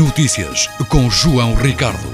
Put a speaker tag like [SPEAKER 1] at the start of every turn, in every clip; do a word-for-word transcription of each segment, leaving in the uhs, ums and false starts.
[SPEAKER 1] Notícias com João Ricardo.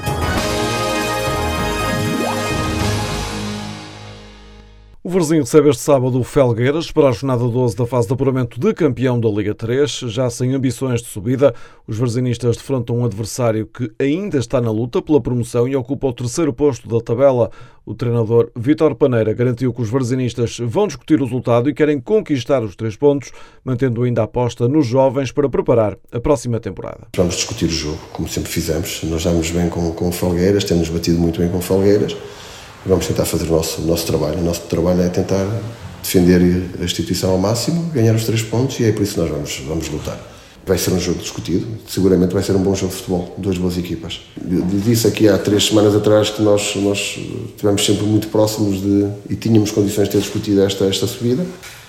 [SPEAKER 1] O Varzim recebe este sábado o Felgueiras para a jornada doze da fase de apuramento de campeão da Liga três. Já sem ambições de subida, os varzinistas defrontam um adversário que ainda está na luta pela promoção e ocupa o terceiro posto da tabela. O treinador Vítor Paneira garantiu que os varzinistas vão discutir o resultado e querem conquistar os três pontos, mantendo ainda a aposta nos jovens para preparar a próxima temporada.
[SPEAKER 2] Vamos discutir o jogo, como sempre fizemos. Nós damos bem com, com o Felgueiras, temos batido muito bem com o Felgueiras. Vamos tentar fazer o nosso, o nosso trabalho. O nosso trabalho é tentar defender a instituição ao máximo, ganhar os três pontos, e é por isso que nós vamos, vamos lutar. Vai ser um jogo discutido, seguramente vai ser um bom jogo de futebol, duas boas equipas. Eu disse aqui há três semanas atrás que nós, nós estivemos sempre muito próximos de, e tínhamos condições de ter discutido esta, esta subida.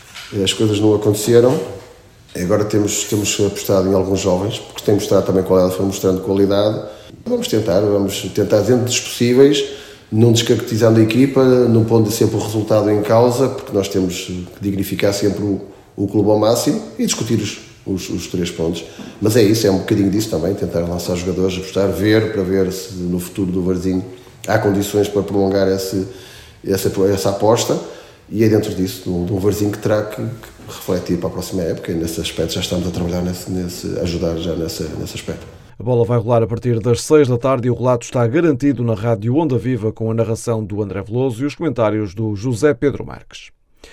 [SPEAKER 2] As coisas não aconteceram. Agora temos, temos apostado em alguns jovens, porque temos mostrado também qualidade, foi mostrando qualidade. Vamos tentar, vamos tentar dentro dos possíveis, não descaracterizando a equipa, não pondo sempre o resultado em causa, porque nós temos que dignificar sempre o, o clube ao máximo e discutir os, os, os três pontos. Mas é isso, é um bocadinho disso também, tentar lançar jogadores, apostar, ver, para ver se no futuro do Varzim há condições para prolongar esse, essa, essa aposta, e é dentro disso, de um, de um Varzim que terá que, que refletir para a próxima época, e nesse aspecto já estamos a trabalhar, nesse, nesse, ajudar já nesse, nesse aspecto.
[SPEAKER 1] A bola vai rolar a partir das seis da tarde e o relato está garantido na Rádio Onda Viva, com a narração do André Veloso e os comentários do José Pedro Marques.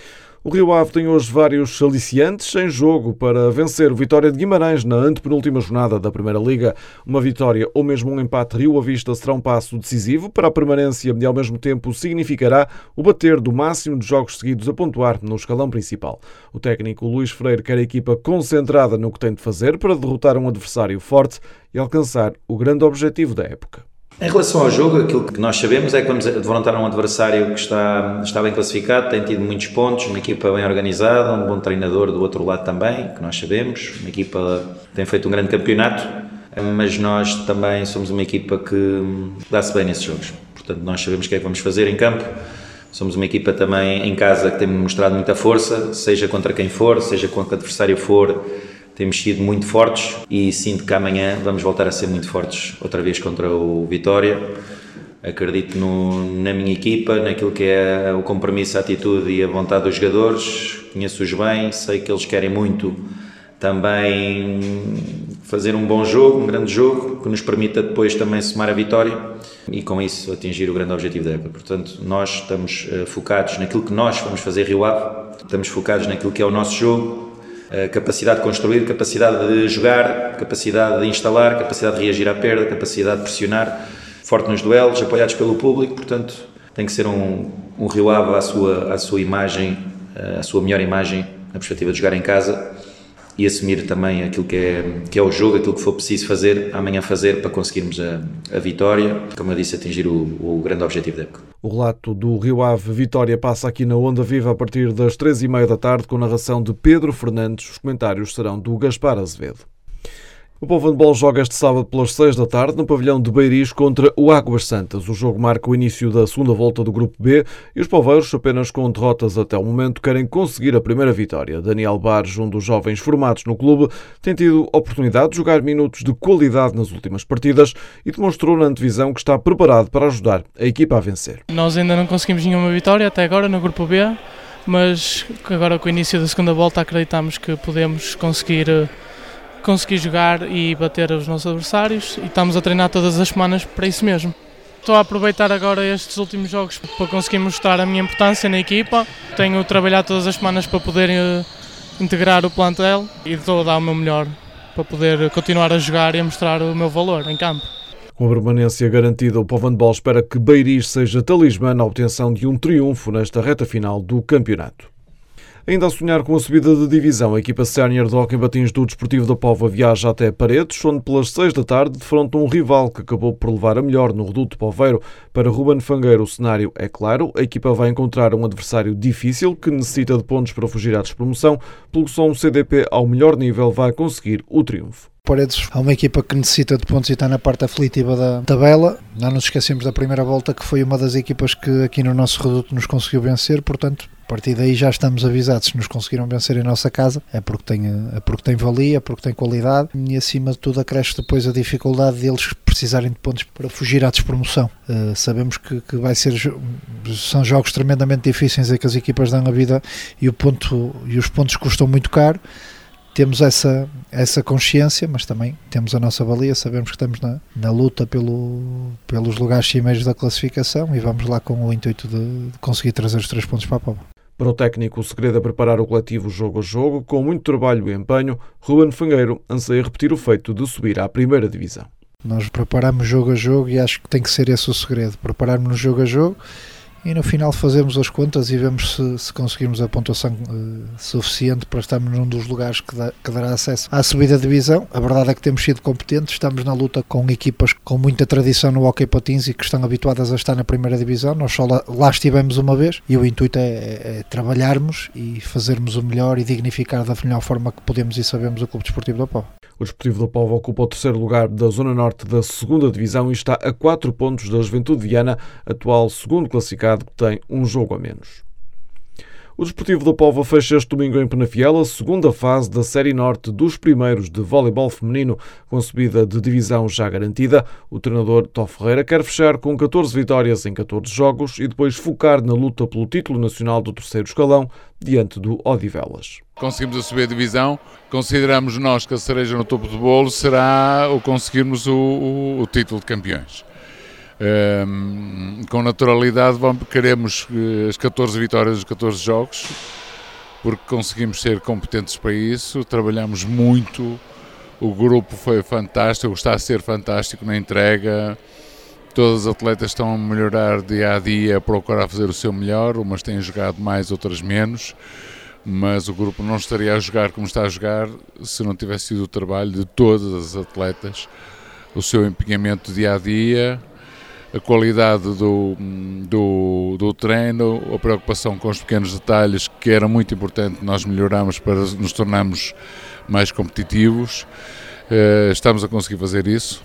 [SPEAKER 1] O Rio Ave tem hoje vários aliciantes em jogo para vencer o Vitória de Guimarães na antepenúltima jornada da Primeira Liga. Uma vitória ou mesmo um empate rio-avista será um passo decisivo para a permanência e, ao mesmo tempo, significará o bater do máximo de jogos seguidos a pontuar no escalão principal. O técnico Luís Freire quer a equipa concentrada no que tem de fazer para derrotar um adversário forte e alcançar o grande objetivo da época.
[SPEAKER 3] Em relação ao jogo, aquilo que nós sabemos é que vamos defrontar um adversário que está, está bem classificado, tem tido muitos pontos, uma equipa bem organizada, um bom treinador do outro lado também, que nós sabemos, uma equipa que tem feito um grande campeonato, mas nós também somos uma equipa que dá-se bem nesses jogos. Portanto, nós sabemos o que é que vamos fazer em campo. Somos uma equipa também em casa que tem mostrado muita força, seja contra quem for, seja contra o adversário for. Temos sido muito fortes e sinto que amanhã vamos voltar a ser muito fortes outra vez contra o Vitória. Acredito no, na minha equipa, naquilo que é o compromisso, a atitude e a vontade dos jogadores. Conheço-os bem, sei que eles querem muito também fazer um bom jogo, um grande jogo, que nos permita depois também somar a vitória e com isso atingir o grande objetivo da época. Portanto, nós estamos uh, focados naquilo que nós vamos fazer Rio Ave, estamos focados naquilo que é o nosso jogo, a capacidade de construir, capacidade de jogar, capacidade de instalar, capacidade de reagir à perda, capacidade de pressionar, forte nos duelos, apoiados pelo público. Portanto, tem que ser um, um Rio Ave à sua, à sua imagem, à sua melhor imagem, na perspectiva de jogar em casa e assumir também aquilo que é, que é o jogo, aquilo que for preciso fazer, amanhã fazer, para conseguirmos a, a vitória, como eu disse, atingir o, o grande objetivo da época.
[SPEAKER 1] O relato do Rio Ave Vitória passa aqui na Onda Viva a partir das três e meia da tarde, com narração de Pedro Fernandes. Os comentários serão do Gaspar Azevedo. O Povo Handball joga este sábado pelas seis da tarde no pavilhão de Beiris contra o Águas Santas. O jogo marca o início da segunda volta do Grupo B e os poveiros, apenas com derrotas até o momento, querem conseguir a primeira vitória. Daniel Barros, um dos jovens formados no clube, tem tido oportunidade de jogar minutos de qualidade nas últimas partidas e demonstrou na antevisão que está preparado para ajudar a equipa a vencer.
[SPEAKER 4] Nós ainda não conseguimos nenhuma vitória até agora no Grupo B, mas agora com o início da segunda volta acreditamos que podemos conseguir... conseguir jogar e bater os nossos adversários e estamos a treinar todas as semanas para isso mesmo. Estou a aproveitar agora estes últimos jogos para conseguir mostrar a minha importância na equipa. Tenho trabalhado todas as semanas para poder uh, integrar o plantel e estou a dar o meu melhor para poder continuar a jogar e a mostrar o meu valor em campo.
[SPEAKER 1] Com a permanência garantida, o Povo Handball espera que Beiris seja talismã na obtenção de um triunfo nesta reta final do campeonato. Ainda a sonhar com a subida de divisão, a equipa sénior de hóquei em patins do Desportivo da Póvoa viaja até Paredes, onde pelas seis da tarde defronta um rival que acabou por levar a melhor no Reduto Poveiro. Para Ruben Fangueiro o cenário é claro, a equipa vai encontrar um adversário difícil que necessita de pontos para fugir à despromoção, pelo que só um C D P ao melhor nível vai conseguir o triunfo.
[SPEAKER 5] Paredes é uma equipa que necessita de pontos e está na parte aflitiva da tabela. Não nos esquecemos da primeira volta, que foi uma das equipas que aqui no nosso reduto nos conseguiu vencer, portanto A partir daí já estamos avisados, se nos conseguiram vencer em nossa casa, é porque tem, é porque tem valia, é porque tem qualidade e acima de tudo acresce depois a dificuldade deles precisarem de pontos para fugir à despromoção. Uh, sabemos que, que vai ser, são jogos tremendamente difíceis em que as equipas dão a vida e, o ponto, e os pontos custam muito caro. Temos essa, essa consciência, mas também temos a nossa valia, sabemos que estamos na, na luta pelo, pelos lugares cimeiros da classificação e vamos lá com o intuito de, de conseguir trazer os três pontos para a Póvoa.
[SPEAKER 1] Para o técnico, o segredo é preparar o coletivo jogo a jogo, com muito trabalho e empenho. Ruben Fangueiro anseia repetir o feito de subir à primeira divisão.
[SPEAKER 5] Nós preparamos jogo a jogo e acho que tem que ser esse o segredo, prepararmos-nos jogo a jogo e no final fazemos as contas e vemos se, se conseguirmos a pontuação uh, suficiente para estarmos num dos lugares que, dá, que dará acesso à subida de divisão. A verdade é que temos sido competentes, estamos na luta com equipas com muita tradição no hóquei patins e que estão habituadas a estar na primeira divisão. Nós só lá, lá estivemos uma vez e o intuito é, é, é trabalharmos e fazermos o melhor e dignificar da melhor forma que podemos e sabemos o Clube Desportivo da Póvoa.
[SPEAKER 1] O Desportivo da Póvoa ocupa o terceiro lugar da Zona Norte da segunda Divisão e está a quatro pontos da Juventude de Viana, atual segundo classificado, que tem um jogo a menos. O Desportivo da Póvoa fecha este domingo em Penafiel a segunda fase da Série Norte dos primeiros de voleibol feminino, com a subida de divisão já garantida. O treinador Tó Ferreira quer fechar com catorze vitórias em catorze jogos e depois focar na luta pelo título nacional do terceiro escalão, diante do Odivelas.
[SPEAKER 6] Conseguimos a subir a divisão, consideramos nós que a cereja no topo do bolo será o conseguirmos o, o, o título de campeões. Um, com naturalidade vamos, queremos as catorze vitórias dos catorze jogos, porque conseguimos ser competentes para isso, trabalhamos muito, o grupo foi fantástico, está a ser fantástico na entrega, todas as atletas estão a melhorar dia a dia, a procurar fazer o seu melhor, umas têm jogado mais, outras menos, mas o grupo não estaria a jogar como está a jogar se não tivesse sido o trabalho de todas as atletas, o seu empenhamento dia a dia, a qualidade do, do, do treino, a preocupação com os pequenos detalhes, que era muito importante nós melhorarmos para nos tornarmos mais competitivos. Estamos a conseguir fazer isso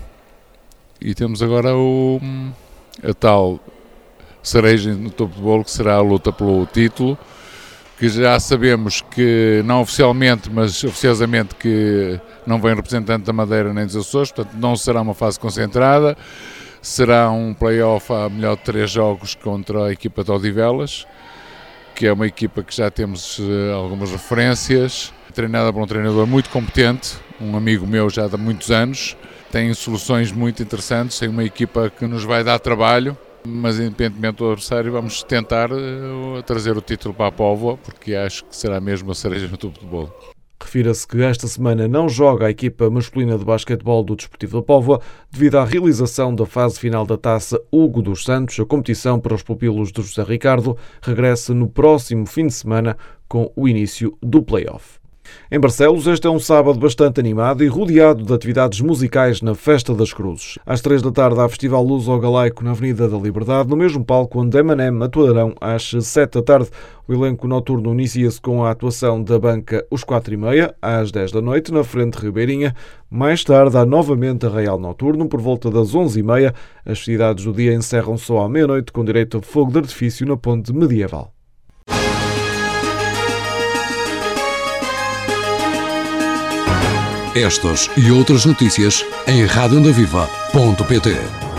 [SPEAKER 6] e temos agora o, a tal cereja no topo do bolo, que será a luta pelo título, que já sabemos que, não oficialmente, mas oficiosamente, que não vem representante da Madeira nem dos Açores, portanto não será uma fase concentrada. Será um play-off a melhor de três jogos contra a equipa de Odivelas, que é uma equipa que já temos uh, algumas referências, treinada por um treinador muito competente, um amigo meu já há muitos anos, tem soluções muito interessantes, tem uma equipa que nos vai dar trabalho, mas independentemente do adversário vamos tentar uh, trazer o título para a Póvoa, porque acho que será mesmo a cereja no topo do bolo.
[SPEAKER 1] Refira-se que esta semana não joga a equipa masculina de basquetebol do Desportivo da Póvoa devido à realização da fase final da Taça Hugo dos Santos. A competição para os pupilos de José Ricardo regressa no próximo fim de semana com o início do play-off. Em Barcelos, este é um sábado bastante animado e rodeado de atividades musicais na Festa das Cruzes. Às três da tarde há Festival Luso-Galaico na Avenida da Liberdade, no mesmo palco onde Emanem atuarão às sete da tarde. O elenco noturno inicia-se com a atuação da banca Os Quatro e Meia, às dez da noite, na Frente Ribeirinha. Mais tarde há novamente a Real Noturno, por volta das onze e meia. As festividades do dia encerram só à meia-noite, com direito a fogo de artifício na Ponte Medieval.
[SPEAKER 7] Estas e outras notícias em rádio onda viva ponto pt.